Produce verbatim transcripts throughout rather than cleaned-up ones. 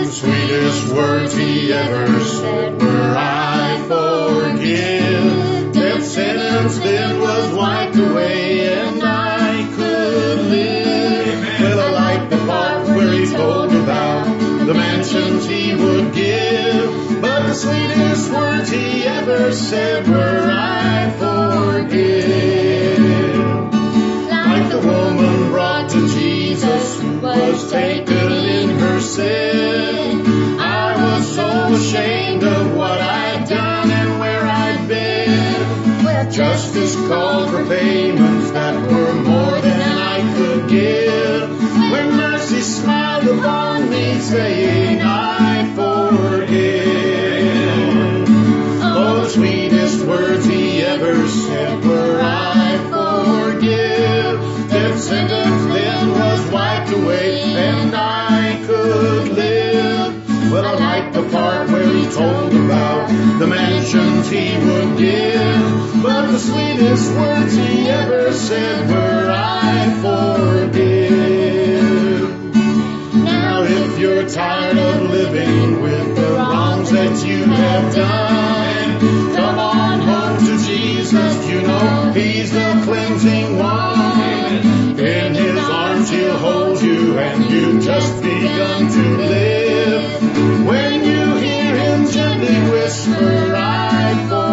The sweetest words he ever said were, I forgive. That sentence then was wiped away and I could live. Well, I like the part where he told about the mansions he would give. But the sweetest words he ever said were, I forgive. Like the woman brought to Jesus who was taken in her sin. I was so ashamed of what I'd done and where I'd been. Well, justice called for payments that were more than I could give. When mercy smiled upon me, saying, I forgive. Oh, the sweetest words he ever said were, I forgive. That sentence then was wiped away and I could live. Well, I like the part where he told about the mansions he would give. But the sweetest words he ever said were, I forgive. Now if you're tired of living with the wrongs that you have done, come on home to Jesus. You know he's the cleansing one. In his arms he'll hold you and you've just begun to live. When you hear him gently whisper, I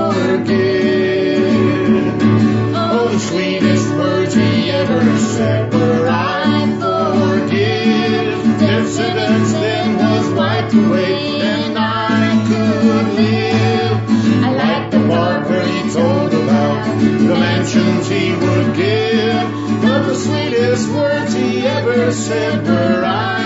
forgive. Oh, the sweetest words he ever said were, I forgive. That sentence then was wiped away and I could live. I like the part where he told about the mansions he would give. But the sweetest words he ever said were, I